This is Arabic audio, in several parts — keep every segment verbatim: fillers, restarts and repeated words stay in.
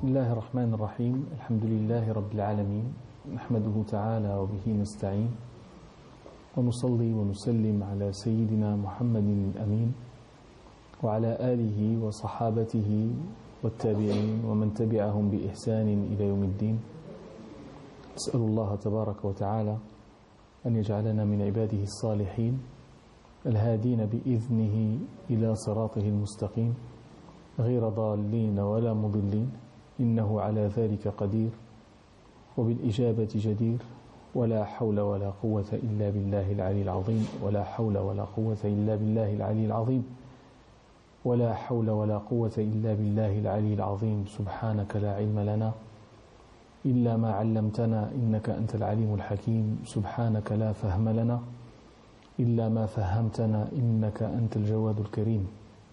بسم الله الرحمن الرحيم. الحمد لله رب العالمين، نحمده تعالى وبه نستعين، ونصلي ونسلم على سيدنا محمد الأمين وعلى آله وصحابته والتابعين ومن تبعهم بإحسان إلى يوم الدين. أسأل الله تبارك وتعالى أن يجعلنا من عباده الصالحين الهادين بإذنه إلى صراطه المستقيم غير ضالين ولا مضلين، إنه على ذلك قدير وبالإجابة جدير، ولا حول ولا قوة إلا بالله العلي العظيم، ولا حول ولا قوة إلا بالله العلي العظيم، ولا حول ولا قوة إلا بالله العلي العظيم. سبحانك لا علم لنا إلا ما علمتنا إنك أنت العليم الحكيم. سبحانك لا فهم لنا إلا ما فهمتنا إنك أنت الجواد الكريم.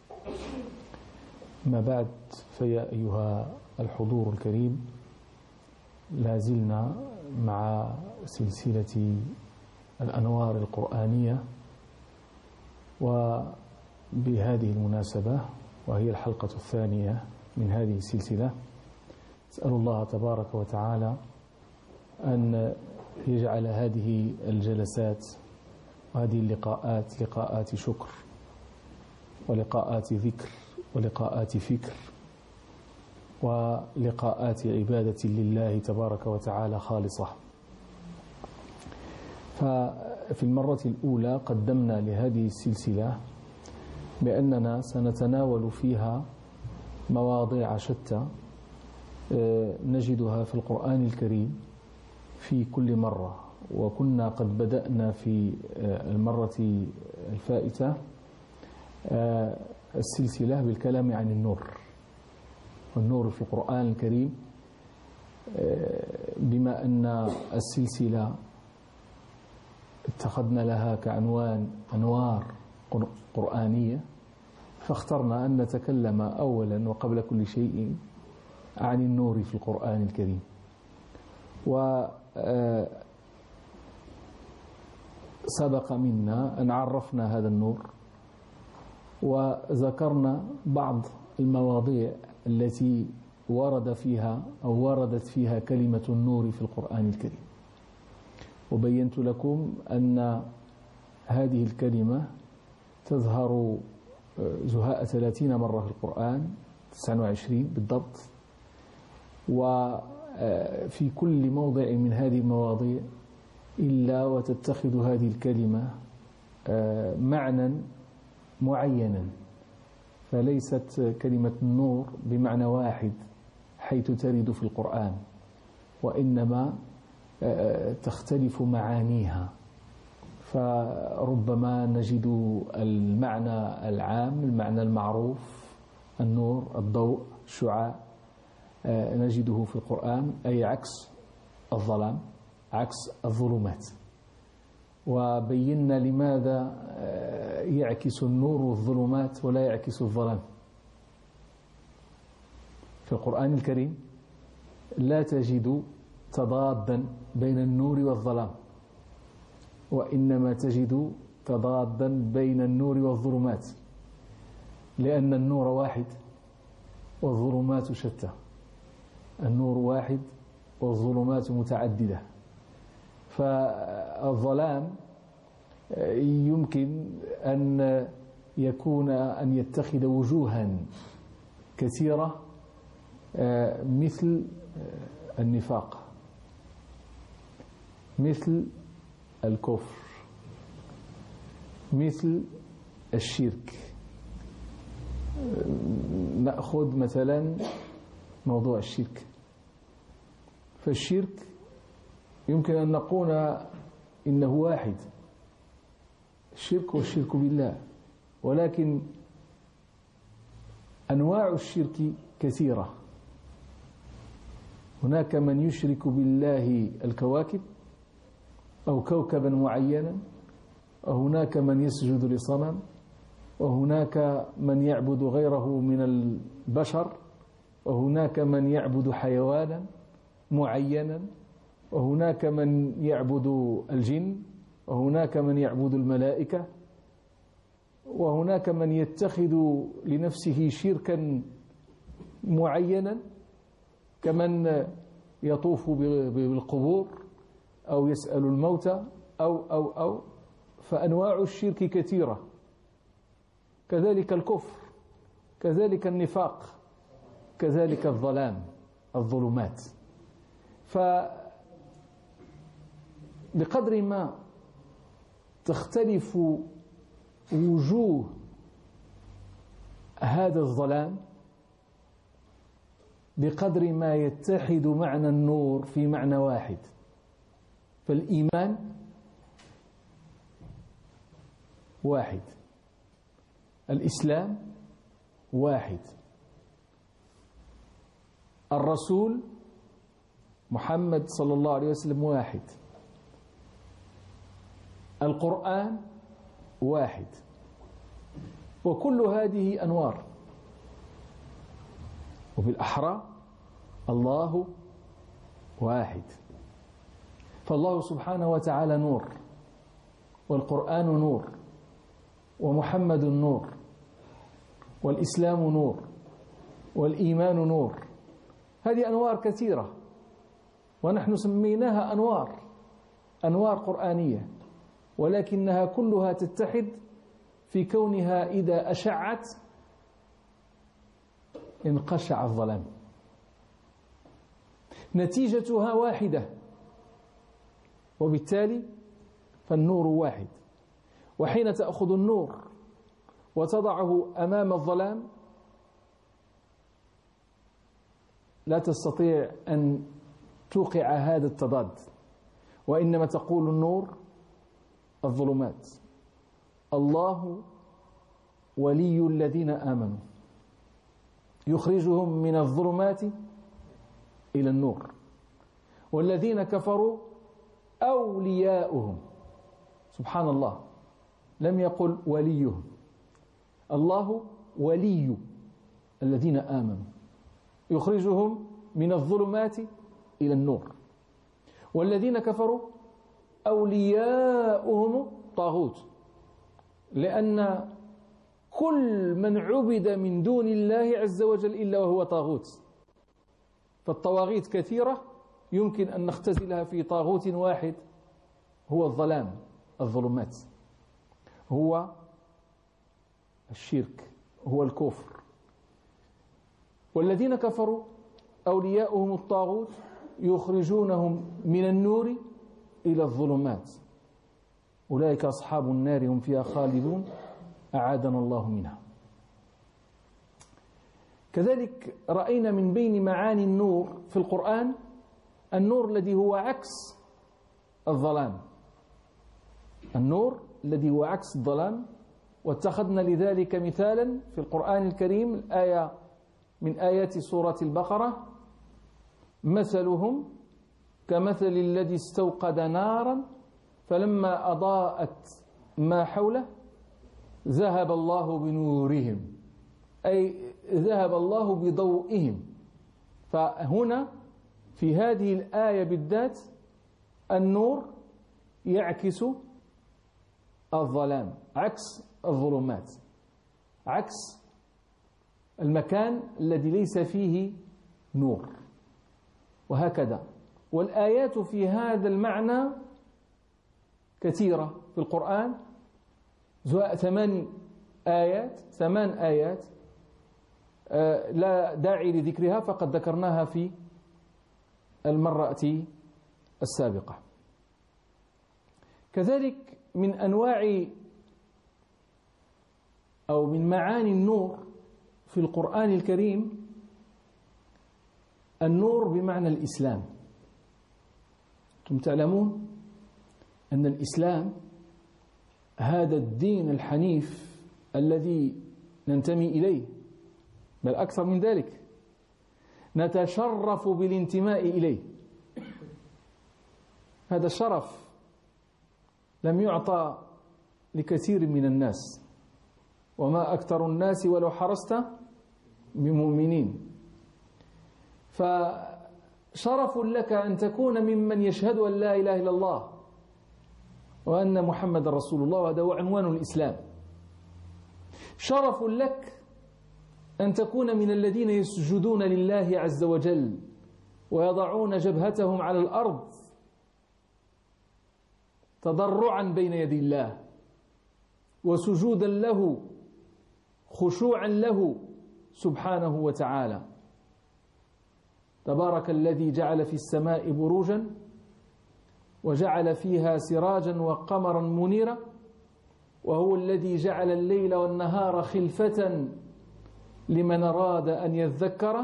ما بعد، فيا أيها الحضور الكريم، لازلنا مع سلسلة الأنوار القرآنية، وبهذه المناسبة وهي الحلقة الثانية من هذه السلسلة، أسأل الله تبارك وتعالى أن يجعل هذه الجلسات وهذه اللقاءات لقاءات شكر ولقاءات ذكر ولقاءات فكر ولقاءات عبادة لله تبارك وتعالى خالصة. ففي المرة الأولى قدمنا لهذه السلسلة بأننا سنتناول فيها مواضيع شتى نجدها في القرآن الكريم في كل مرة، وكنا قد بدأنا في المرة الفائتة السلسلة بالكلام عن النور، والنور في القرآن الكريم، بما أن السلسلة اتخذنا لها كعنوان أنوار قرآنية، فاخترنا أن نتكلم أولا وقبل كل شيء عن النور في القرآن الكريم. وسبق منا أن عرفنا هذا النور وذكرنا بعض المواضيع التي ورد فيها أو وردت فيها كلمة النور في القرآن الكريم، وبينت لكم أن هذه الكلمة تظهر زهاء ثلاثين مرة في القرآن، تسعة وعشرين بالضبط، وفي كل موضع من هذه المواضيع إلا وتتخذ هذه الكلمة معنى معينا، فليست كلمة النور بمعنى واحد حيث ترد في القرآن، وإنما تختلف معانيها. فربما نجد المعنى العام، المعنى المعروف، النور، الضوء، الشعاع، نجده في القرآن أي عكس الظلام، عكس الظلمات. وبينا لماذا يعكس النور الظلمات ولا يعكس الظلام. في القرآن الكريم لا تجد تضادا بين النور والظلام، وإنما تجد تضادا بين النور والظلمات، لأن النور واحد والظلمات شتى. النور واحد والظلمات متعددة. فالظلام يمكن أن يكون أن يتخذ وجوها كثيرة، مثل النفاق، مثل الكفر، مثل الشرك. نأخذ مثلا موضوع الشرك. فالشرك يمكن أن نقول إنه واحد، الشرك والشرك بالله، ولكن أنواع الشرك كثيرة. هناك من يشرك بالله الكواكب أو كوكبا معينا، وهناك من يسجد لصنم، وهناك من يعبد غيره من البشر، وهناك من يعبد حيوانا معينا، وهناك من يعبد الجن، وهناك من يعبد الملائكة، وهناك من يتخذ لنفسه شركا معينا كمن يطوف بالقبور أو يسأل الموتى أو أو أو فأنواع الشرك كثيرة، كذلك الكفر، كذلك النفاق، كذلك الظلام الظلمات. فبقدر ما تختلف وجوه هذا الظلام بقدر ما يتحد معنى النور في معنى واحد. فالإيمان واحد، الإسلام واحد، الرسول محمد صلى الله عليه وسلم واحد، القرآن واحد. وكل هذه أنوار، وبالأحرى الله واحد. فالله سبحانه وتعالى نور، والقرآن نور، ومحمد نور، والإسلام نور، والإيمان نور. هذه أنوار كثيرة، ونحن سميناها أنوار أنوار قرآنية، ولكنها كلها تتحد في كونها إذا أشعت انقشع الظلام. نتيجتها واحدة، وبالتالي فالنور واحد. وحين تأخذ النور وتضعه أمام الظلام لا تستطيع أن توقع هذا التضاد، وإنما تقول النور الظلمات. الله ولي الذين آمنوا يخرجهم من الظلمات إلى النور، والذين كفروا أولياؤهم. سبحان الله، لم يقل وليهم. الله ولي الذين آمنوا يخرجهم من الظلمات إلى النور، والذين كفروا أولياؤهم طاغوت، لأن كل من عبد من دون الله عز وجل إلا وهو طاغوت. فالطواغيت كثيرة، يمكن أن نختزلها في طاغوت واحد، هو الظلام الظلمات، هو الشرك، هو الكفر. والذين كفروا أولياؤهم الطاغوت يخرجونهم من النور إلى الظلمات، أولئك أصحاب النار هم فيها خالدون، أعاذنا الله منها. كذلك رأينا من بين معاني النور في القرآن النور الذي هو عكس الظلام، النور الذي هو عكس الظلام. واتخذنا لذلك مثالا في القرآن الكريم، الآية من آيات سورة البقرة: مثلهم كمثل الذي استوقد نارا فلما أضاءت ما حوله ذهب الله بنورهم، أي ذهب الله بضوئهم. فهنا في هذه الآية بالذات النور يعكس الظلام، عكس الظلمات، عكس المكان الذي ليس فيه نور، وهكذا. والآيات في هذا المعنى كثيرة في القرآن، ثمان آيات ثمان آيات لا داعي لذكرها، فقد ذكرناها في المرة السابقة. كذلك من أنواع أو من معاني النور في القرآن الكريم النور بمعنى الإسلام. أنتم تعلمون أن الإسلام هذا الدين الحنيف الذي ننتمي إليه، بل أكثر من ذلك نتشرف بالانتماء إليه. هذا الشرف لم يعطى لكثير من الناس، وما أكثر الناس ولو حرصت بمؤمنين. فشرف لك أن تكون ممن يشهد أن لا إله إلا الله وأن محمد رسول الله، وهذا هو عنوان الإسلام. شرف لك أن تكون من الذين يسجدون لله عز وجل ويضعون جبهتهم على الأرض تضرعا بين يدي الله وسجودا له خشوعا له سبحانه وتعالى. تبارك الذي جعل في السماء بروجا وجعل فيها سراجا وقمرا منيرا وهو الذي جعل الليل والنهار خلفة لمن أراد أن يذكر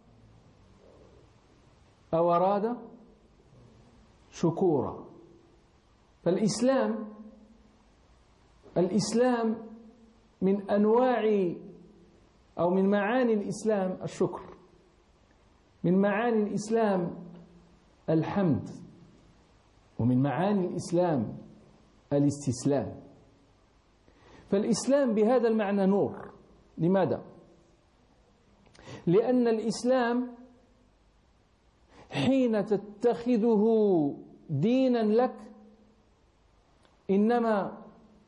أو أراد شكورا. فالإسلام الإسلام من أنواع أو من معاني الإسلام الشكر، من معاني الإسلام الحمد، ومن معاني الإسلام الاستسلام. فالإسلام بهذا المعنى نور. لماذا؟ لأن الإسلام حين تتخذه دينا لك إنما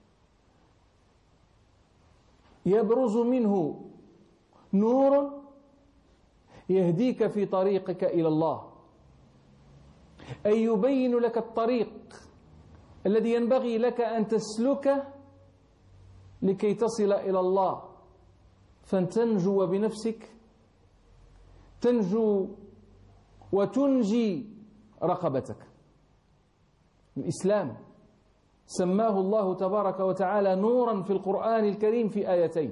يبرز منه نور يهديك في طريقك إلى الله، أي يبين لك الطريق الذي ينبغي لك أن تسلكه لكي تصل إلى الله، فتنجو بنفسك، تنجو وتنجي رقبتك. الإسلام سماه الله تبارك وتعالى نورا في القرآن الكريم في آيتين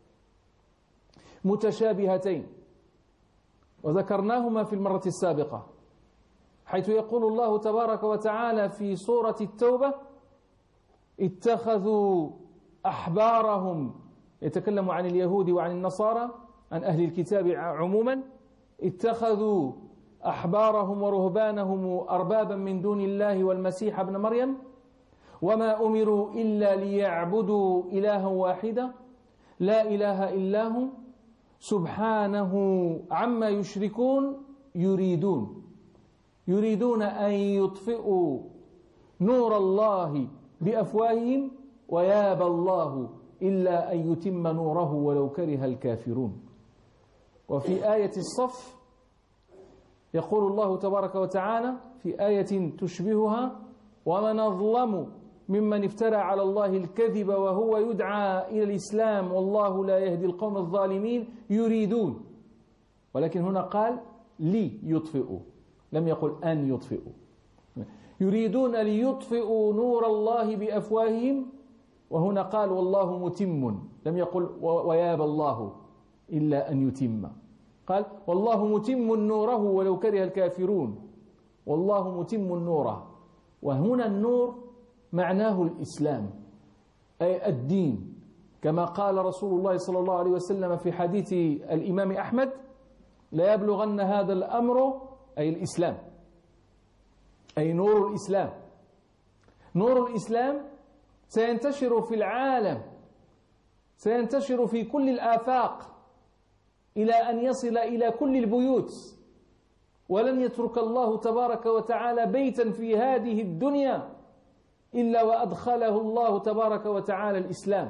متشابهتين وذكرناهما في المرة السابقة، حيث يقول الله تبارك وتعالى في سورة التوبة: اتخذوا أحبارهم، يتكلم عن اليهود وعن النصارى، عن أهل الكتاب عموما، اتخذوا أحبارهم ورهبانهم أربابا من دون الله والمسيح ابن مريم وما أمروا إلا ليعبدوا إلها واحدا لا إله إلا هو سبحانه عما يشركون يريدون يريدون أن يطفئوا نور الله بأفواههم ويابى الله إلا أن يتم نوره ولو كره الكافرون. وفي آية الصف يقول الله تبارك وتعالى في آية تشبهها: ومن أظلم ممن افترى على الله الكذب وهو يدعى إلى الإسلام والله لا يهدي القوم الظالمين يريدون، ولكن هنا قال لي يطفئوا، لم يقل أن يطفئوا. يريدون ليطفئوا نور الله بأفواههم، وهنا قال والله متم، لم يقل ويابى الله إلا أن يتم، قال والله متم نوره ولو كره الكافرون، والله متم نوره. وهنا النور معناه الإسلام أي الدين، كما قال رسول الله صلى الله عليه وسلم في حديث الإمام أحمد: لا يبلغن هذا الأمر، أي الإسلام، أي نور الإسلام. نور الإسلام سينتشر في العالم، سينتشر في كل الآفاق إلى أن يصل إلى كل البيوت، ولن يترك الله تبارك وتعالى بيتا في هذه الدنيا إلا وأدخله الله تبارك وتعالى الإسلام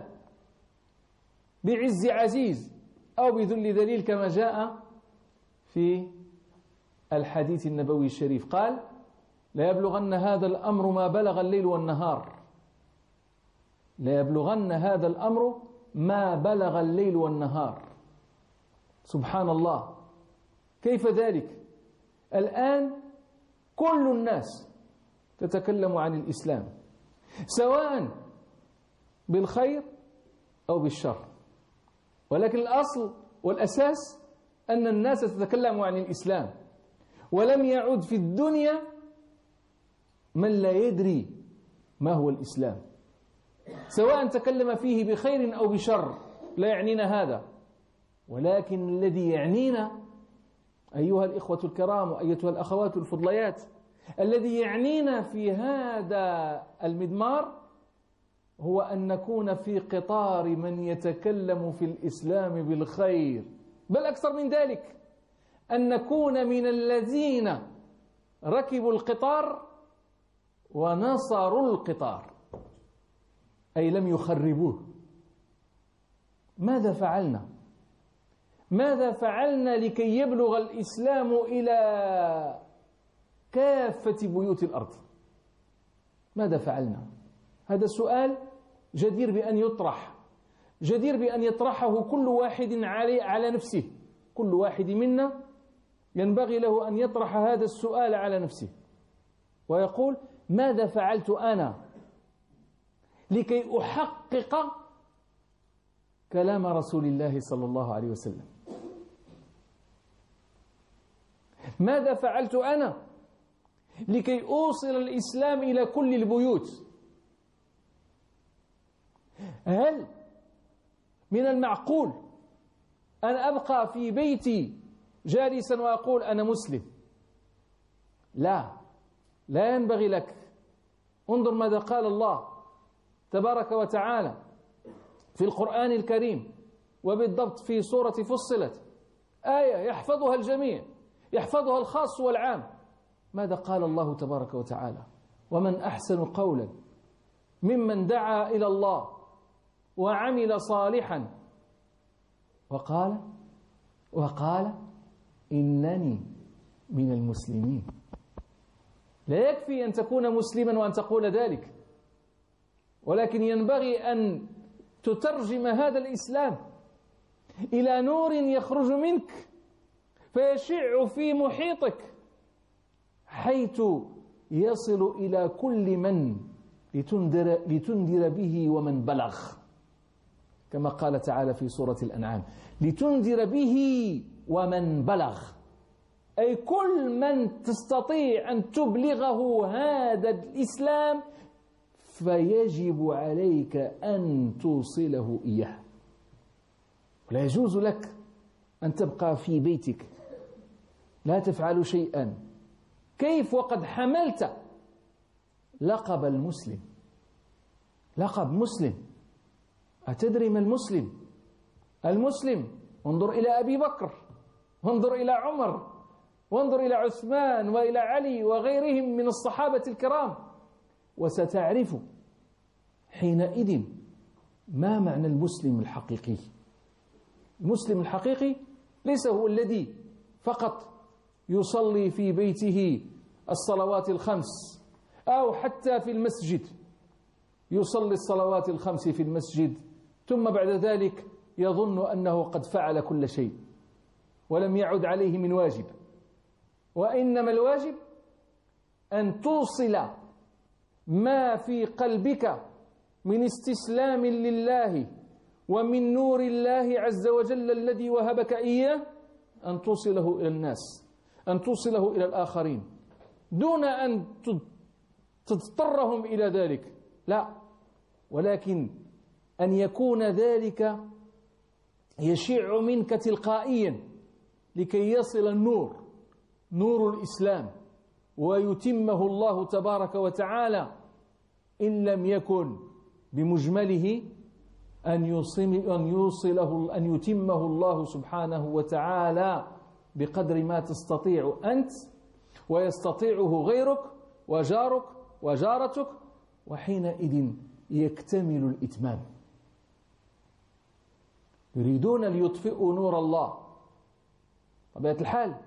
بعز عزيز أو بذل ذليل، كما جاء في الحديث النبوي الشريف، قال: لا يبلغن هذا الأمر ما بلغ الليل والنهار، لا يبلغن هذا الأمر ما بلغ الليل والنهار. سبحان الله، كيف ذلك؟ الآن كل الناس تتكلم عن الإسلام، سواء بالخير أو بالشر، ولكن الأصل والأساس أن الناس تتكلم عن الإسلام، ولم يعد في الدنيا من لا يدري ما هو الإسلام، سواء تكلم فيه بخير أو بشر، لا يعنينا هذا. ولكن الذي يعنينا أيها الإخوة الكرام وأيتها الأخوات الفضليات، الذي يعنينا في هذا المضمار هو أن نكون في قطار من يتكلم في الإسلام بالخير، بل أكثر من ذلك، أن نكون من الذين ركبوا القطار ونصروا القطار، أي لم يخربوه. ماذا فعلنا؟ ماذا فعلنا لكي يبلغ الإسلام إلى كافة بيوت الأرض؟ ماذا فعلنا؟ هذا سؤال جدير بأن يطرح، جدير بأن يطرحه كل واحد علي على نفسه. كل واحد منا ينبغي له أن يطرح هذا السؤال على نفسه ويقول: ماذا فعلت أنا لكي أحقق كلام رسول الله صلى الله عليه وسلم؟ ماذا فعلت أنا لكي أوصل الإسلام إلى كل البيوت؟ هل من المعقول أن أبقى في بيتي جالسا وأقول أنا مسلم؟ لا، لا ينبغي لك. انظر ماذا قال الله تبارك وتعالى في القرآن الكريم، وبالضبط في سورة فصلت، آية يحفظها الجميع، يحفظها الخاص والعام. ماذا قال الله تبارك وتعالى؟ ومن أحسن قولا ممن دعا إلى الله وعمل صالحا وقال وقال إنني من المسلمين. لا يكفي أن تكون مسلما وأن تقول ذلك، ولكن ينبغي أن تترجم هذا الإسلام إلى نور يخرج منك فيشع في محيطك حيث يصل إلى كل من لتنذر, لتنذر به ومن بلغ، كما قال تعالى في سورة الأنعام: لتنذر به ومن بلغ، أي كل من تستطيع أن تبلغه هذا الإسلام فيجب عليك أن توصله إياه. ولا يجوز لك أن تبقى في بيتك لا تفعل شيئا. كيف وقد حملت لقب المسلم؟ لقب مسلم. أتدري ما المسلم؟ المسلم، انظر إلى أبي بكر، وانظر إلى عمر، وانظر إلى عثمان وإلى علي وغيرهم من الصحابة الكرام، وستعرف حينئذ ما معنى المسلم الحقيقي. المسلم الحقيقي ليس هو الذي فقط يصلي في بيته الصلوات الخمس أو حتى في المسجد يصلي الصلوات الخمس في المسجد ثم بعد ذلك يظن أنه قد فعل كل شيء ولم يعد عليه من واجب. وإنما الواجب أن توصل ما في قلبك من استسلام لله ومن نور الله عز وجل الذي وهبك إياه، أن توصله إلى الناس، أن توصله إلى الآخرين دون أن تضطرهم إلى ذلك، لا، ولكن أن يكون ذلك يشع منك تلقائيا لكي يصل النور، نور الإسلام، ويتمه الله تبارك وتعالى إن لم يكن بمجمله أن يوصله أن يتمه الله سبحانه وتعالى بقدر ما تستطيع أنت ويستطيعه غيرك وجارك وجارتك، وحينئذ يكتمل الإتمام. يريدون ليطفئوا نور الله. طبيعة الحال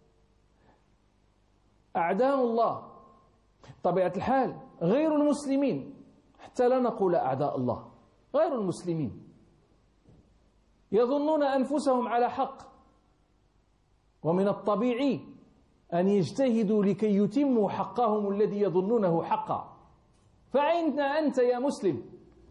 أعداء الله، طبيعة الحال غير المسلمين، حتى لا نقول أعداء الله، غير المسلمين يظنون أنفسهم على حق، ومن الطبيعي أن يجتهدوا لكي يتموا حقهم الذي يظنونه حقا. فأين أنت يا مسلم؟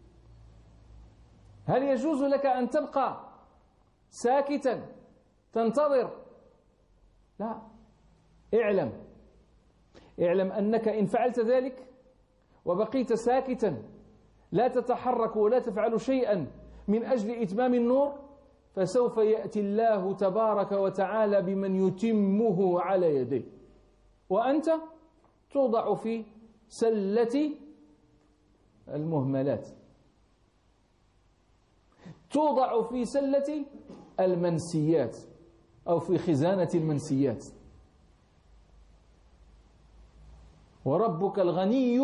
هل يجوز لك أن تبقى ساكتا تنتظر؟ لا، اعلم اعلم أنك إن فعلت ذلك وبقيت ساكتا لا تتحرك ولا تفعل شيئا من أجل إتمام النور، فسوف يأتي الله تبارك وتعالى بمن يتمه على يديه، وأنت توضع في سلة المهملات، توضع في سلة المنسيات أو في خزانة المنسيات. وربك الغني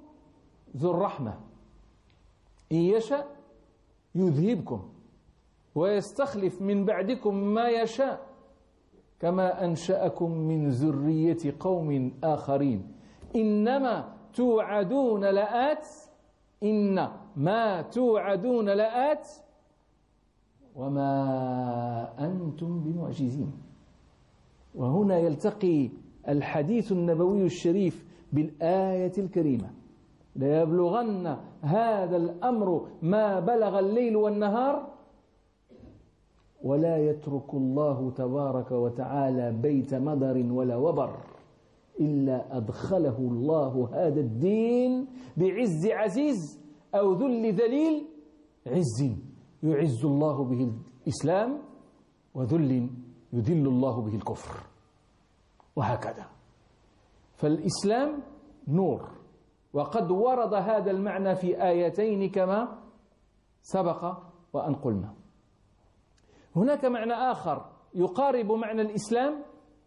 ذو الرحمة إن يشأ يذهبكم ويستخلف من بعدكم ما يشاء كما أنشأكم من ذرية قوم آخرين إنما توعدون لآت إن ما توعدون لآت وما أنتم بمعجزين. وهنا يلتقي الحديث النبوي الشريف بالآية الكريمة: ليبلغن هذا الأمر ما بلغ الليل والنهار ولا يترك الله تبارك وتعالى بيت مدر ولا وبر إلا أدخله الله هذا الدين بعز عزيز أو ذل ذليل. عز يعز الله به الإسلام، وذل يذل الله به الكفر، وهكذا. فالإسلام نور، وقد ورد هذا المعنى في آيتين كما سبق وأن قلنا. هناك معنى آخر يقارب معنى الإسلام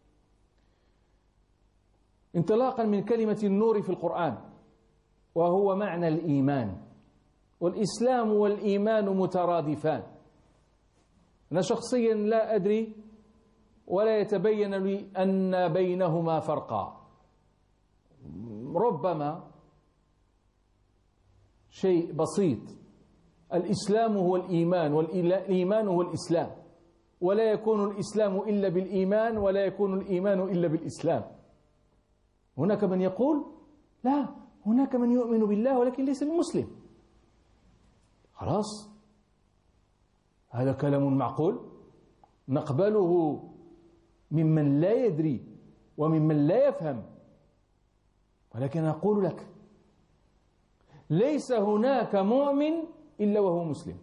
انطلاقا من كلمة النور في القرآن، وهو معنى الإيمان. والإسلام والإيمان مترادفان. أنا شخصيا لا أدري ولا يتبين لي أن بينهما فرقا، ربما شيء بسيط: الإسلام هو الإيمان والإيمان هو الإسلام، ولا يكون الإسلام إلا بالإيمان ولا يكون الإيمان إلا بالإسلام. هناك من يقول لا، هناك من يؤمن بالله ولكن ليس بمسلم. خلاص، هذا كلام معقول نقبله ممن لا يدري وممن لا يفهم، ولكن أقول لك ليس هناك مؤمن إلا وهو مسلم،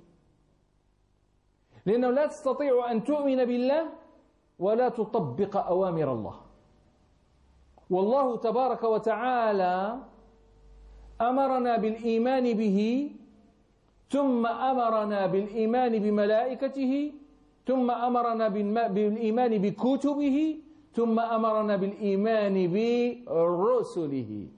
لأنه لا تستطيع أن تؤمن بالله ولا تطبق أوامر الله. والله تبارك وتعالى أمرنا بالإيمان به، ثم أمرنا بالإيمان بملائكته، ثم أمرنا بالإيمان بكتبه، ثم أمرنا بالإيمان برسله.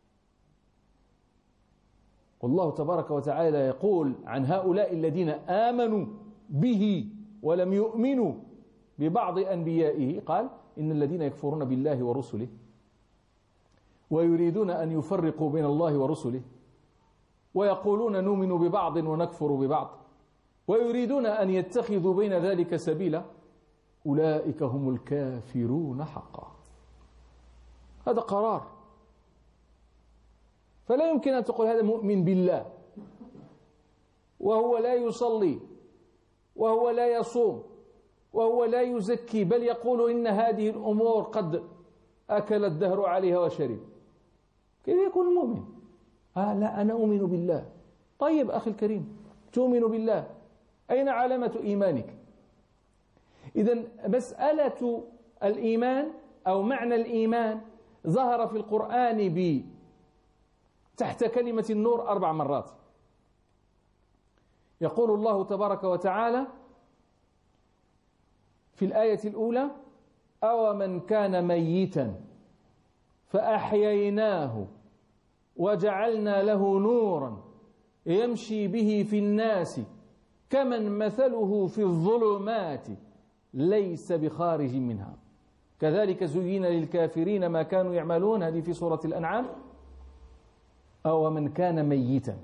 والله تبارك وتعالى يقول عن هؤلاء الذين آمنوا به ولم يؤمنوا ببعض أنبيائه، قال: إن الذين يكفرون بالله ورسله ويريدون أن يفرقوا بين الله ورسله ويقولون نؤمن ببعض ونكفر ببعض ويريدون أن يتخذوا بين ذلك سبيلا أولئك هم الكافرون حقا. هذا قرار، فلا يمكن أن تقول هذا مؤمن بالله وهو لا يصلي وهو لا يصوم وهو لا يزكي، بل يقول إن هذه الأمور قد أكل الدهر عليها وشرب. كيف يكون مؤمن؟ آه لا، أنا أؤمن بالله. طيب أخي الكريم، تؤمن بالله، أين علامة إيمانك؟ إذن مسألة الإيمان أو معنى الإيمان ظهر في القرآن ب تحت كلمة النور أربع مرات. يقول الله تبارك وتعالى في الآية الأولى: أو من كان ميتا فأحييناه وجعلنا له نورا يمشي به في الناس كمن مثله في الظلمات ليس بخارج منها كذلك زين للكافرين ما كانوا يعملون. هذه في سورة الأنعام. أو من كان ميتا،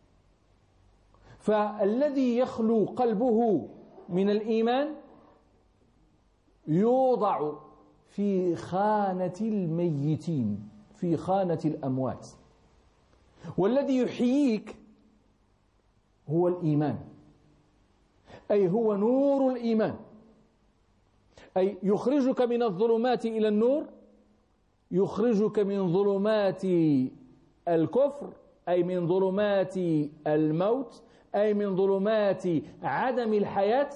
فالذي يخلو قلبه من الإيمان يوضع في خانة الميتين، في خانة الأموات. والذي يحييك هو الإيمان، أي هو نور الإيمان، أي يخرجك من الظلمات إلى النور، يخرجك من ظلمات الكفر، أي من ظلمات الموت، أي من ظلمات عدم الحياة،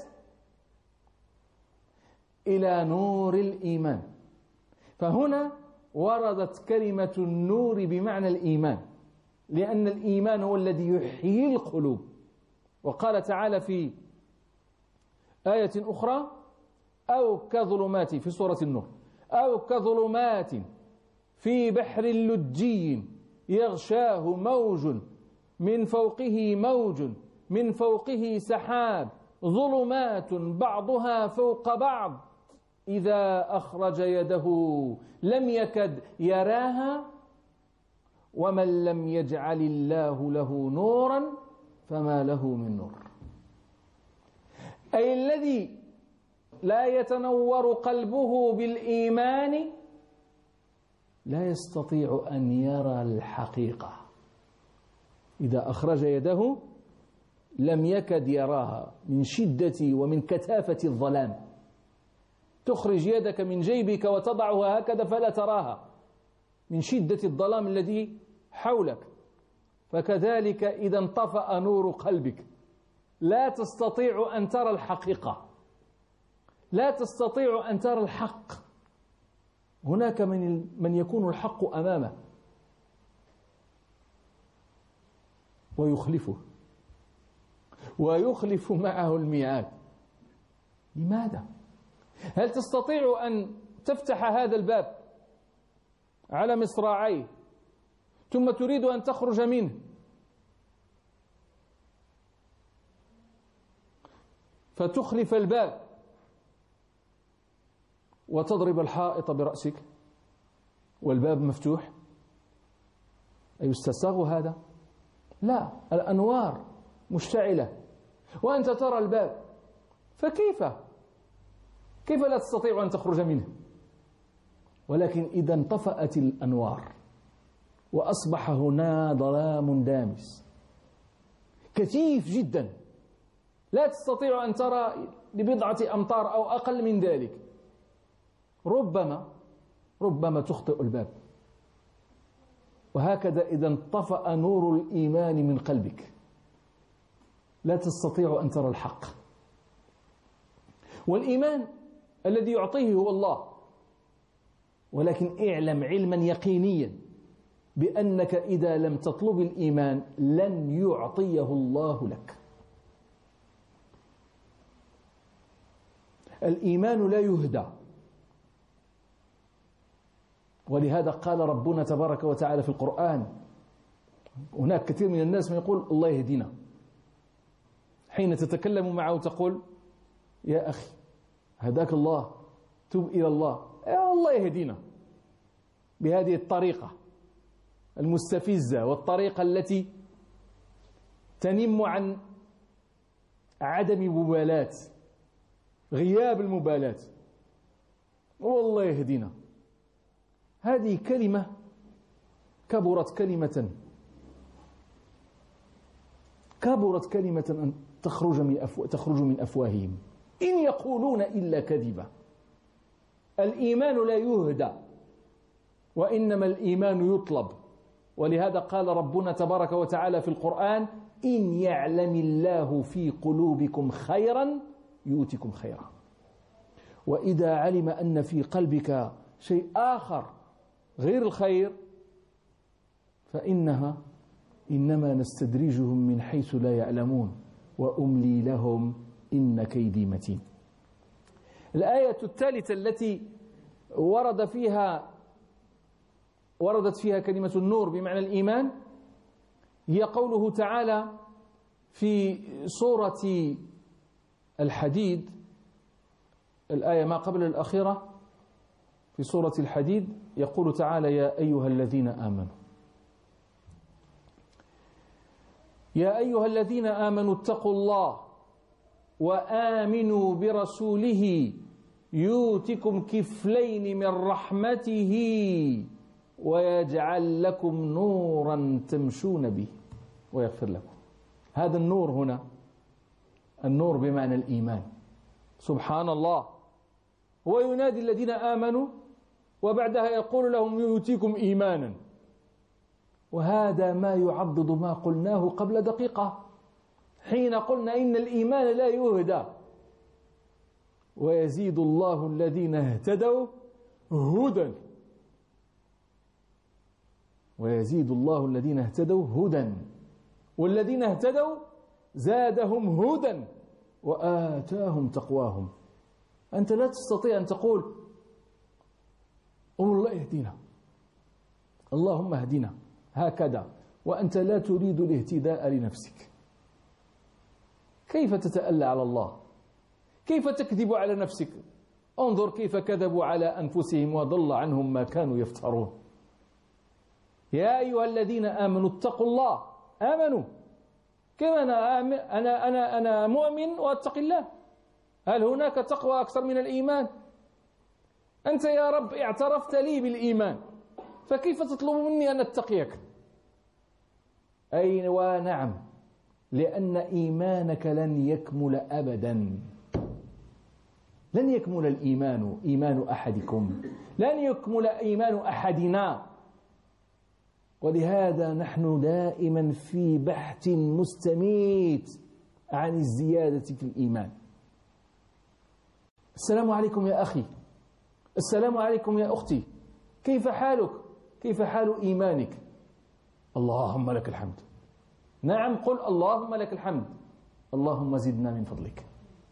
إلى نور الإيمان. فهنا وردت كلمة النور بمعنى الإيمان، لأن الإيمان هو الذي يحيي القلوب. وقال تعالى في آية أخرى: أو كظلمات، في سورة النور: أو كظلمات في بحر لجي يغشاه موج من فوقه موج من فوقه سحاب ظلمات بعضها فوق بعض إذا أخرج يده لم يكد يراها ومن لم يجعل الله له نورا فما له من نور. أي الذي لا يتنور قلبه بالإيمان لا يستطيع أن يرى الحقيقة. إذا أخرج يده لم يكد يراها من شدة ومن كثافة الظلام. تخرج يدك من جيبك وتضعها هكذا فلا تراها من شدة الظلام الذي حولك. فكذلك إذا انطفأ نور قلبك لا تستطيع أن ترى الحقيقة، لا تستطيع أن ترى الحق. هناك من من يكون الحق أمامه ويخلفه ويخلف معه الميعاد. لماذا؟ هل تستطيع أن تفتح هذا الباب على مصراعيه ثم تريد أن تخرج منه فتخلف الباب وتضرب الحائط برأسك والباب مفتوح؟ أيستساغ هذا؟ لا، الأنوار مشتعلة وأنت ترى الباب، فكيف كيف لا تستطيع أن تخرج منه؟ ولكن إذا انطفأت الأنوار وأصبح هنا ظلام دامس كثيف جدا لا تستطيع أن ترى لبضعة أمتار أو أقل من ذلك، ربما ربما تخطئ الباب. وهكذا إذا انطفأ نور الإيمان من قلبك لا تستطيع أن ترى الحق. والإيمان الذي يعطيه هو الله، ولكن اعلم علما يقينيا بأنك إذا لم تطلب الإيمان لن يعطيه الله لك. الإيمان لا يهدى، ولهذا قال ربنا تبارك وتعالى في القرآن، هناك كثير من الناس من يقول الله يهدينا، حين تتكلم معه تقول يا أخي هداك الله تب إلى الله، يا الله يهدينا بهذه الطريقة المستفزة والطريقة التي تنم عن عدم مبالاة، غياب المبالاة، والله يهدينا. هذه كلمة كبرت كلمة كبرت كلمة أن تخرج من أفو... تخرج من أفواههم، إن يقولون إلا كذبا. الإيمان لا يهدى وإنما الإيمان يطلب. ولهذا قال ربنا تبارك وتعالى في القرآن إن يعلم الله في قلوبكم خيرا يؤتكم خيرا، وإذا علم أن في قلبك شيء آخر غير الخير فإنها إنما نستدرجهم من حيث لا يعلمون وأملي لهم إن كيدي متين. الآية الثالثة التي ورد فيها وردت فيها كلمة النور بمعنى الإيمان هي قوله تعالى في سورة الحديد، الآية ما قبل الأخيرة في سورة الحديد، يقول تعالى يا أيها الذين آمنوا يا أيها الذين آمنوا اتقوا الله وآمنوا برسوله يؤتكم كفلين من رحمته ويجعل لكم نورا تمشون به ويغفر لكم. هذا النور هنا النور بمعنى الإيمان. سبحان الله، هو ينادي الذين آمنوا وبعدها يقول لهم يؤتيكم إيمانا، وهذا ما يعضد ما قلناه قبل دقيقة حين قلنا إن الإيمان لا يهدى ويزيد الله الذين اهتدوا هدى ويزيد الله الذين اهتدوا هدى والذين اهتدوا زادهم هدى وآتاهم تقواهم. أنت لا تستطيع أن تقول الله يهدينا اللهم اهدنا هكذا وأنت لا تريد الاهتداء لنفسك. كيف تتألى على الله؟ كيف تكذب على نفسك؟ انظر كيف كذبوا على أنفسهم وضل عنهم ما كانوا يفترون. يا أيها الذين آمنوا اتقوا الله. آمنوا كيف أنا أنا أنا أنا مؤمن وأتقي الله؟ هل هناك تقوى أكثر من الإيمان؟ أنت يا رب اعترفت لي بالإيمان، فكيف تطلب مني أن أتقيك؟ أي ونعم، لأن إيمانك لن يكمل أبدا. لن يكمل الإيمان إيمان أحدكم، لن يكمل إيمان أحدنا. ولهذا نحن دائما في بحث مستميت عن الزيادة في الإيمان. السلام عليكم يا أخي، السلام عليكم يا أختي، كيف حالك؟ كيف حال إيمانك؟ اللهم لك الحمد. نعم، قل اللهم لك الحمد، اللهم زدنا من فضلك،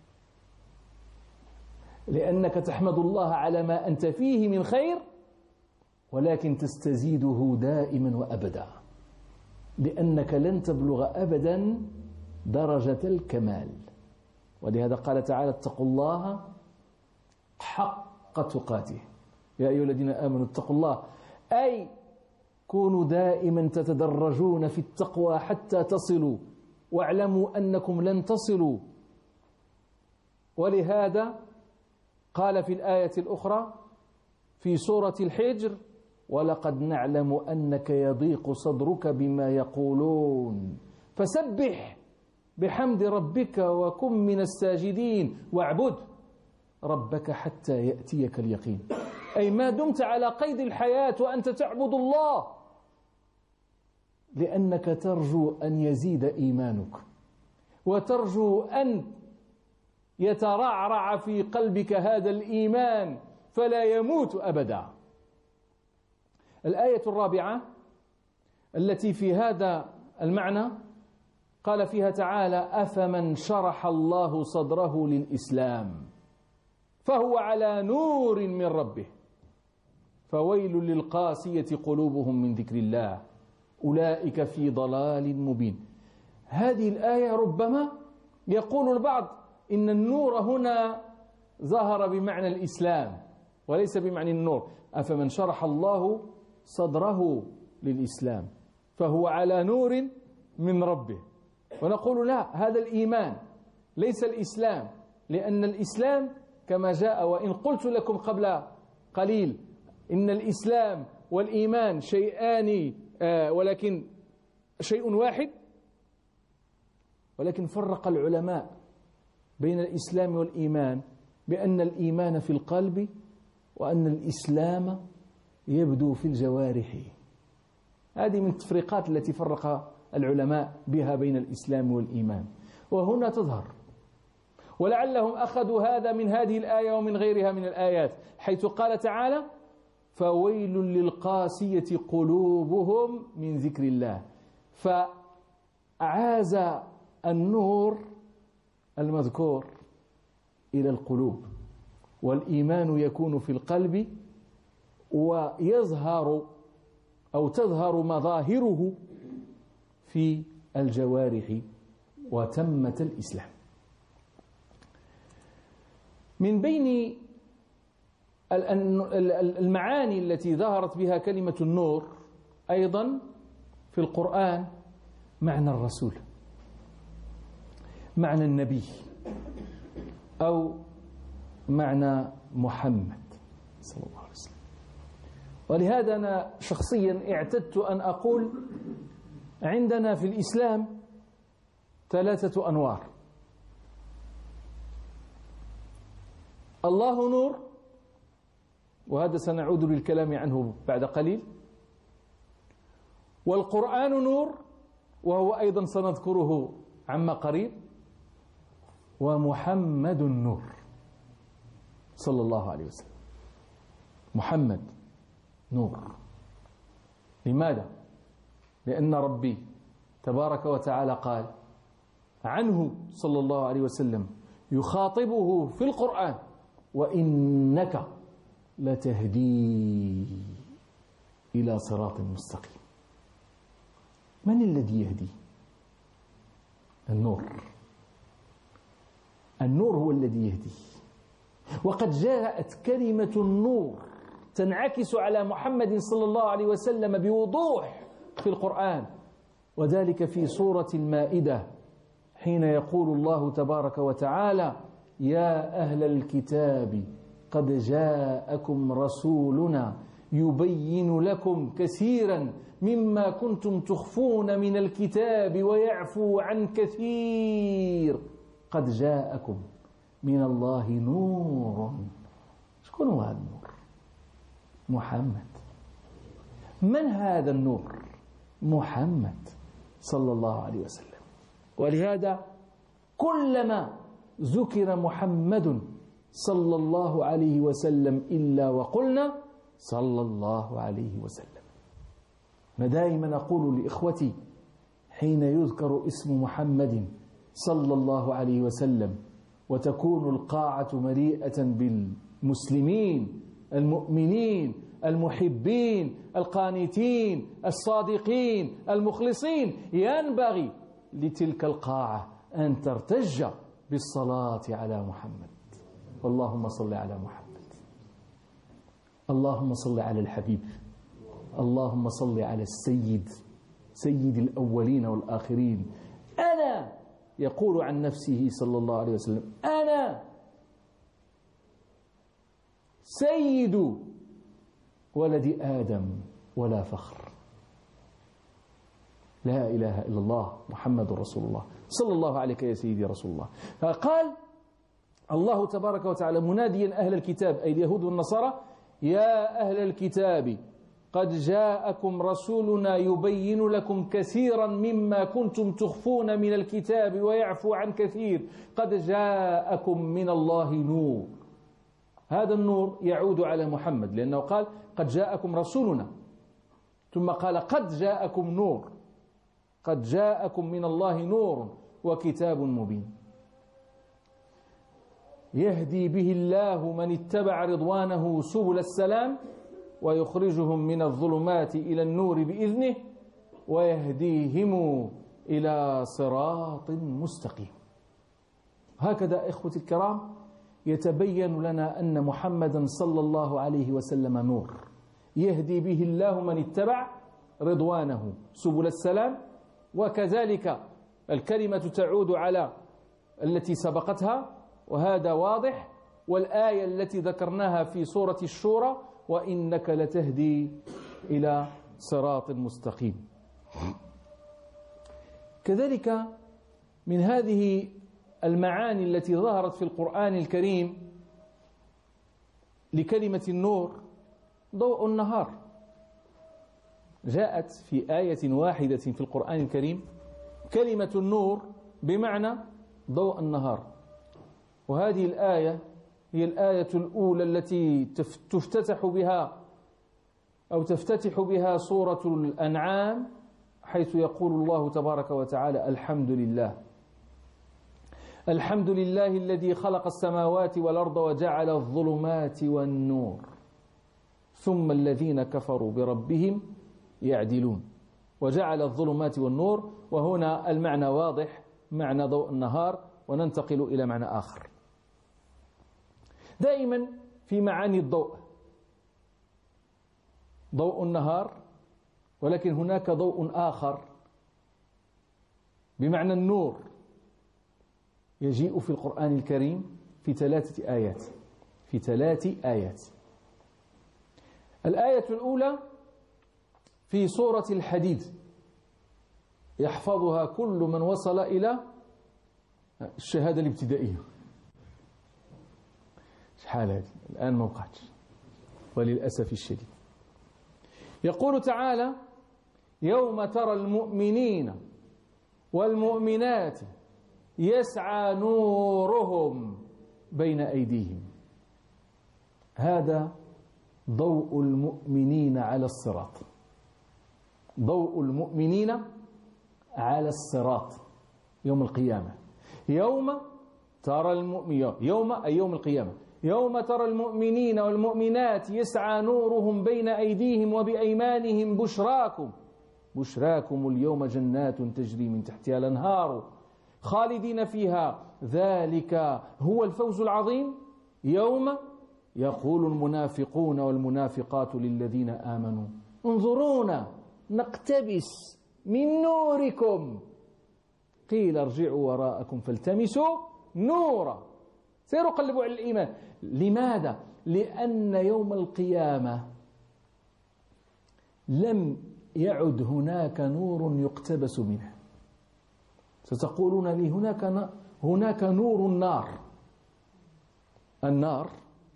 لأنك تحمد الله على ما أنت فيه من خير، ولكن تستزيده دائما وأبدا، لأنك لن تبلغ أبدا درجة الكمال. ولهذا قال تعالى اتقوا الله حق تقاته يا أيها الذين آمنوا اتقوا الله، أي كونوا دائما تتدرجون في التقوى حتى تصلوا، واعلموا أنكم لن تصلوا. ولهذا قال في الآية الأخرى في سورة الحجر ولقد نعلم أنك يضيق صدرك بما يقولون فسبح بحمد ربك وكن من الساجدين واعبد ربك حتى يأتيك اليقين. أي ما دمت على قيد الحياة وأنت تعبد الله، لأنك ترجو أن يزيد إيمانك، وترجو أن يترعرع في قلبك هذا الإيمان فلا يموت أبدا. الآية الرابعة التي في هذا المعنى قال فيها تعالى أفمن شرح الله صدره للإسلام فهو على نور من ربه فويل للقاسية قلوبهم من ذكر الله أولئك في ضلال مبين. هذه الآية ربما يقول البعض إن النور هنا ظهر بمعنى الإسلام وليس بمعنى النور. أفمن شرح الله صدره للإسلام فهو على نور من ربه. ونقول لا، هذا الإيمان ليس الإسلام، لأن الإسلام كما جاء، وإن قلت لكم قبل قليل إن الإسلام والإيمان شيئان آه ولكن شيء واحد، ولكن فرق العلماء بين الإسلام والإيمان بأن الإيمان في القلب وأن الإسلام يبدو في الجوارح. هذه من التفريقات التي فرق العلماء بها بين الإسلام والإيمان، وهنا تظهر. ولعلهم أخذوا هذا من هذه الآية ومن غيرها من الآيات، حيث قال تعالى فويل للقاسية قلوبهم من ذكر الله، فعاز النور المذكور إلى القلوب، والإيمان يكون في القلب ويظهر أو تظهر مظاهره في الجوارح، وتمة الإسلام. من بين المعاني التي ظهرت بها كلمة النور أيضا في القرآن معنى الرسول، معنى النبي، أو معنى محمد صلى الله عليه وسلم. ولهذا أنا شخصيا اعتدت أن أقول عندنا في الإسلام ثلاثة أنوار: الله نور، وهذا سنعود للكلام عنه بعد قليل، والقرآن نور، وهو أيضا سنذكره عما قريب، ومحمد نور صلى الله عليه وسلم. محمد نور. لماذا؟ لأن ربي تبارك وتعالى قال عنه صلى الله عليه وسلم يخاطبه في القرآن وإنك لتهدي إلى صراط مستقيم. من الذي يهدي؟ النور. النور هو الذي يهدي. وقد جاءت كلمة النور تنعكس على محمد صلى الله عليه وسلم بوضوح في القرآن، وذلك في سورة المائدة حين يقول الله تبارك وتعالى: يا أهل الكتاب قد جاءكم رسولنا يبين لكم كثيرا مما كنتم تخفون من الكتاب ويعفو عن كثير قد جاءكم من الله نور. شكون هو هذا النور؟ محمد. من هذا النور؟ محمد صلى الله عليه وسلم. ولهذا كلما ذكر محمد صلى الله عليه وسلم إلا وقلنا صلى الله عليه وسلم. دائما أقول لإخوتي حين يذكر اسم محمد صلى الله عليه وسلم وتكون القاعة مليئة بالمسلمين المؤمنين المحبين القانتين الصادقين المخلصين، ينبغي لتلك القاعة أن ترتج بالصلاة على محمد. اللهم صل على محمد، اللهم صل على الحبيب، اللهم صل على السيد، سيد الأولين والآخرين. أنا، يقول عن نفسه صلى الله عليه وسلم: أنا سيد ولد آدم ولا فخر. لا إله إلا الله محمد رسول الله صلى الله عليك يا سيدي رسول الله. فقال الله تبارك وتعالى مناديا أهل الكتاب أي اليهود والنصارى: يا أهل الكتاب قد جاءكم رسولنا يبين لكم كثيرا مما كنتم تخفون من الكتاب ويعفو عن كثير قد جاءكم من الله نور. هذا النور يعود على محمد، لأنه قال قد جاءكم رسولنا، ثم قال قد جاءكم نور، قد جاءكم من الله نور وكتاب مبين يهدي به الله من اتبع رضوانه سبل السلام ويخرجهم من الظلمات إلى النور بإذنه ويهديهم إلى صراط مستقيم. هكذا إخوتي الكرام يتبين لنا أن محمدا صلى الله عليه وسلم نور يهدي به الله من اتبع رضوانه سبل السلام. وكذلك الكلمة تعود على التي سبقتها، وهذا واضح. والآية التي ذكرناها في سورة الشورى: وإنك لتهدي إلى صراط مستقيم. كذلك من هذه المعاني التي ظهرت في القرآن الكريم لكلمة النور ضوء النهار. جاءت في آية واحدة في القرآن الكريم كلمة النور بمعنى ضوء النهار، وهذه الآية هي الآية الأولى التي تفتتح بها أو تفتتح بها سورة الأنعام، حيث يقول الله تبارك وتعالى: الحمد لله الحمد لله الذي خلق السماوات والأرض وجعل الظلمات والنور ثم الذين كفروا بربهم يعدلون. وجعل الظلمات والنور، وهنا المعنى واضح، معنى ضوء النهار. وننتقل إلى معنى آخر. دائما في معاني الضوء ضوء النهار، ولكن هناك ضوء آخر بمعنى النور يجيء في القرآن الكريم في ثلاثة آيات في ثلاث آيات. الآية الأولى في سورة الحديد، يحفظها كل من وصل إلى الشهادة الابتدائية. شحال هذه الآن ما وقعتش وللأسف الشديد. يقول تعالى: يوم ترى المؤمنين والمؤمنات يسعى نورهم بين أيديهم. هذا ضوء المؤمنين على الصراط، ضوء المؤمنين على الصراط يوم القيامة. يوم ترى المؤمنين، يوم أي يوم القيامة، يوم ترى المؤمنين والمؤمنات يسعى نورهم بين أيديهم وبأيمانهم بشراكم بشراكم اليوم جنات تجري من تحتها الأنهار خالدين فيها ذلك هو الفوز العظيم يوم يقول المنافقون والمنافقات للذين آمنوا انظرونا نقتبس من نوركم قيل ارجعوا وراءكم فالتمسوا نورا سيروا قلبوا على الإيمان. لماذا؟ لأن يوم القيامة لم يعد هناك نور يقتبس منه. ستقولون لي هناك هناك نور النار. النار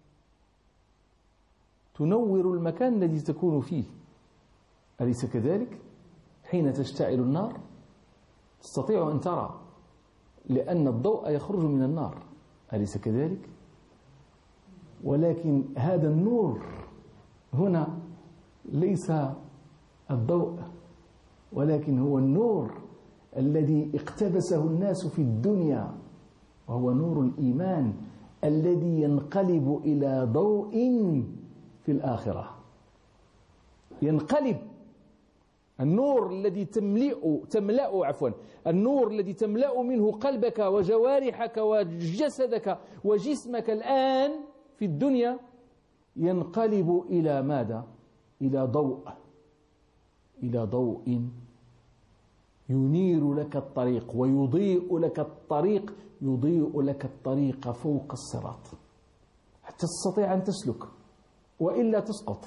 تنور المكان الذي تكون فيه، أليس كذلك؟ حين تشتعل النار تستطيع أن ترى لأن الضوء يخرج من النار، أليس كذلك؟ ولكن هذا النور هنا ليس الضوء، ولكن هو النور الذي اقتبسه الناس في الدنيا، وهو نور الإيمان الذي ينقلب إلى ضوء في الآخرة. ينقلب النور الذي تملأ تملأ عفوا النور الذي تملأ منه قلبك وجوارحك وجسدك وجسمك الآن في الدنيا ينقلب إلى ماذا؟ إلى ضوء، إلى ضوء ينير لك الطريق ويضيء لك الطريق، يضيء لك الطريق فوق الصراط حتى تستطيع أن تسلك، وإلا تسقط.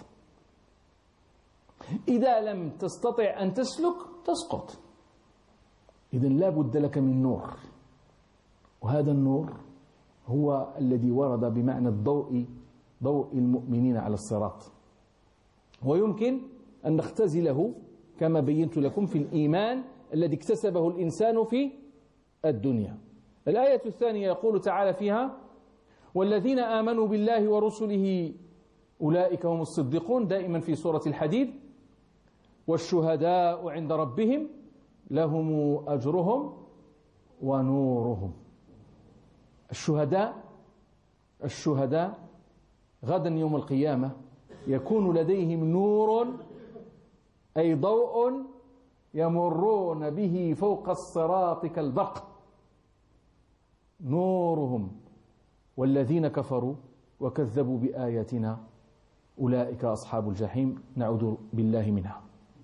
إذا لم تستطع أن تسلك تسقط. إذن لا بد لك من نور، وهذا النور هو الذي ورد بمعنى الضوء، ضوء المؤمنين على الصراط. ويمكن أن نختزله كما بينت لكم في الإيمان الذي اكتسبه الإنسان في الدنيا. الآية الثانية يقول تعالى فيها: والذين آمنوا بالله ورسله أولئك هم الصديقون، دائما في سورة الحديد. والشهداء عند ربهم لهم أجرهم ونورهم. الشهداء الشهداء غدا يوم القيامة يكون لديهم نور، أي ضوء يمرون به فوق الصراط كالبرق، نورهم. والذين كفروا وكذبوا بآياتنا أولئك أصحاب الجحيم، نعوذ بالله منها.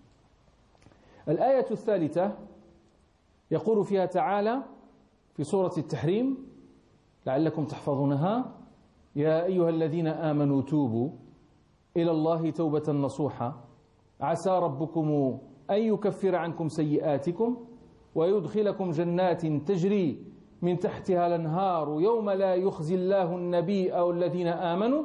الآية الثالثة يقول فيها تعالى في سورة التحريم لعلكم تحفظونها: يا أيها الذين آمنوا توبوا إلى الله توبة نصوحا عسى ربكم أن يكفر عنكم سيئاتكم ويدخلكم جنات تجري من تحتها الأنهار يوم لا يخزي الله النبي أو الذين آمنوا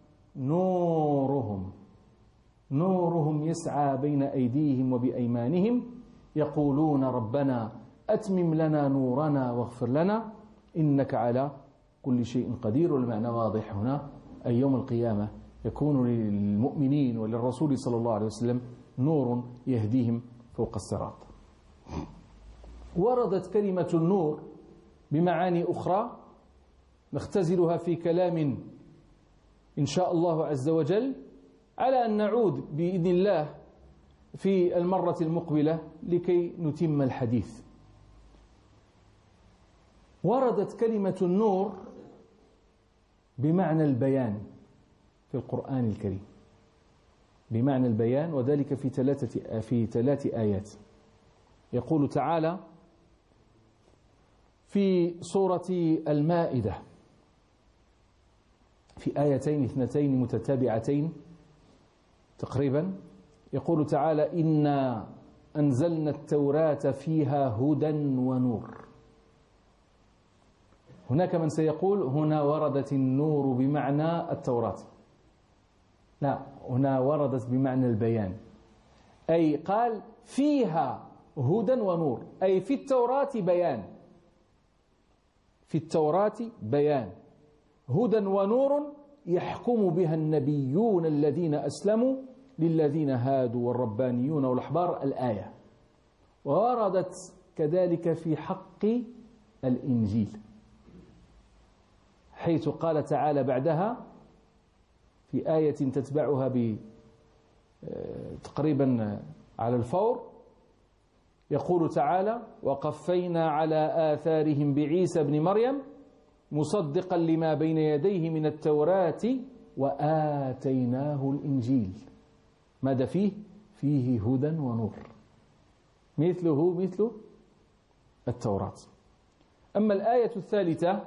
نورهم نورهم يسعى بين أيديهم وبأيمانهم يقولون ربنا أتمم لنا نورنا واغفر لنا إنك على كل شيء قدير. والمعنى واضح هنا، أي يوم القيامة يكون للمؤمنين وللرسول صلى الله عليه وسلم نور يهديهم فوق الصراط. وردت كلمة النور بمعاني أخرى نختزلها في كلام إن شاء الله عز وجل، على أن نعود بإذن الله في المرة المقبلة لكي نتم الحديث. وردت كلمة النور بمعنى البيان في القرآن الكريم، بمعنى البيان، وذلك في ثلاثة في ثلاث آيات. يقول تعالى في سورة المائدة في آيتين اثنتين متتابعتين تقريبا، يقول تعالى: إنا أنزلنا التوراة فيها هدى ونور. هناك من سيقول هنا وردت النور بمعنى التوراة، لا، هنا وردت بمعنى البيان، أي قال فيها هدى ونور، أي في التوراة بيان، في التوراة بيان هدى ونور يحكم بها النبيون الذين أسلموا للذين هادوا والربانيون والأحبار، الآية. ووردت كذلك في حق الإنجيل، حيث قال تعالى بعدها في آية تتبعها تقريبا على الفور، يقول تعالى: وقفينا على آثارهم بعيسى بن مريم مصدقا لما بين يديه من التوراة وآتيناه الإنجيل. ماذا فيه؟ فيه هدى ونور، مثله مثل التوراة. أما الآية الثالثة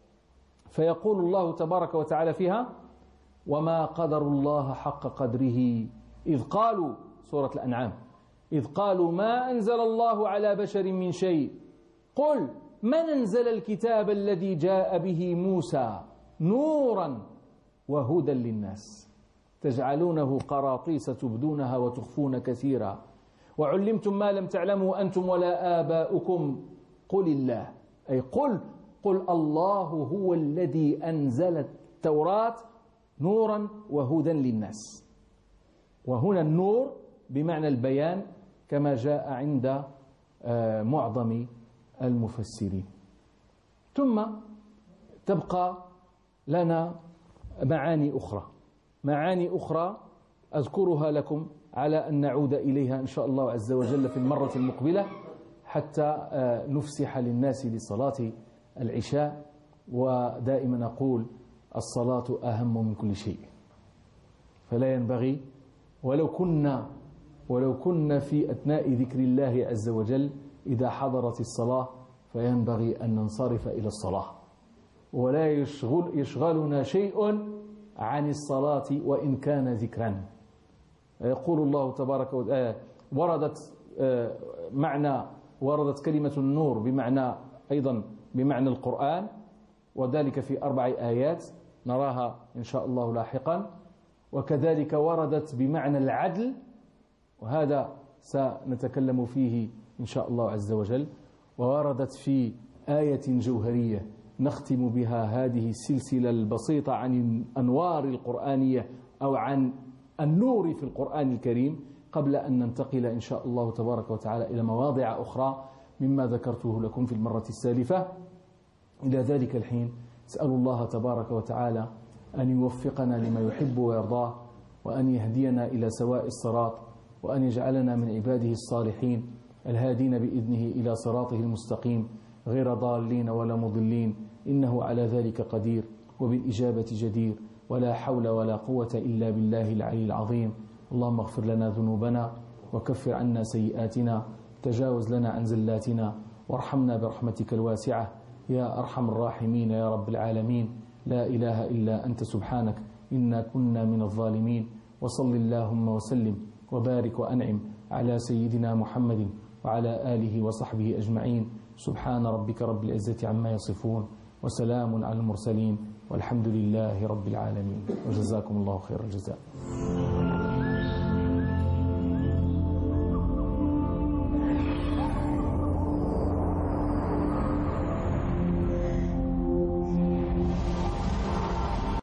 فيقول الله تبارك وتعالى فيها: وما قدر الله حق قدره إذ قالوا، سورة الأنعام، إذ قالوا ما أنزل الله على بشر من شيء قل من أنزل الكتاب الذي جاء به موسى نورا وهدى للناس تجعلونه قراطيس تبدونها وتخفون كثيرا وعلمتم ما لم تعلموا أنتم ولا آباؤكم قل الله، أي قل قل الله هو الذي أنزل التوراة نورا وهدى للناس. وهنا النور بمعنى البيان كما جاء عند معظم المفسرين. ثم تبقى لنا معاني أخرى معاني أخرى أذكرها لكم على أن نعود إليها إن شاء الله عز وجل في المرة المقبلة حتى نفسح للناس لصلاة العشاء. ودائما أقول: الصلاة أهم من كل شيء، فلا ينبغي ولو كنا ولو كنا في أثناء ذكر الله عز وجل إذا حضرت الصلاة فينبغي أن ننصرف إلى الصلاة ولا يشغل يشغلنا شيء عن الصلاة وإن كان ذكرا. يقول الله تبارك وتعالى: وردت معنى وردت كلمة النور بمعنى أيضا بمعنى القرآن، وذلك في أربع آيات نراها إن شاء الله لاحقا. وكذلك وردت بمعنى العدل، وهذا سنتكلم فيه إن شاء الله عز وجل. ووردت في آية جوهرية نختم بها هذه السلسلة البسيطة عن الأنوار القرآنية أو عن النور في القرآن الكريم، قبل أن ننتقل إن شاء الله تبارك وتعالى إلى مواضع أخرى مما ذكرته لكم في المرة السالفة. إلى ذلك الحين أسأل الله تبارك وتعالى أن يوفقنا لما يحب ويرضاه، وأن يهدينا إلى سواء الصراط، وأن يجعلنا من عباده الصالحين الهادين بإذنه إلى صراطه المستقيم غير ضالين ولا مضلين، إنه على ذلك قدير وبالإجابة جدير، ولا حول ولا قوة إلا بالله العلي العظيم. اللهم اغفر لنا ذنوبنا وكفر عنا سيئاتنا، تجاوز لنا عن زلاتنا، وارحمنا برحمتك الواسعة يا أرحم الراحمين يا رب العالمين. لا إله إلا أنت سبحانك إنا كنا من الظالمين. وصل اللهم وسلم وبارك وأنعم على سيدنا محمد وعلى آله وصحبه أجمعين. سبحان ربك رب العزة عما يصفون، وسلام على المرسلين، والحمد لله رب العالمين، وجزاكم الله خير الجزاء.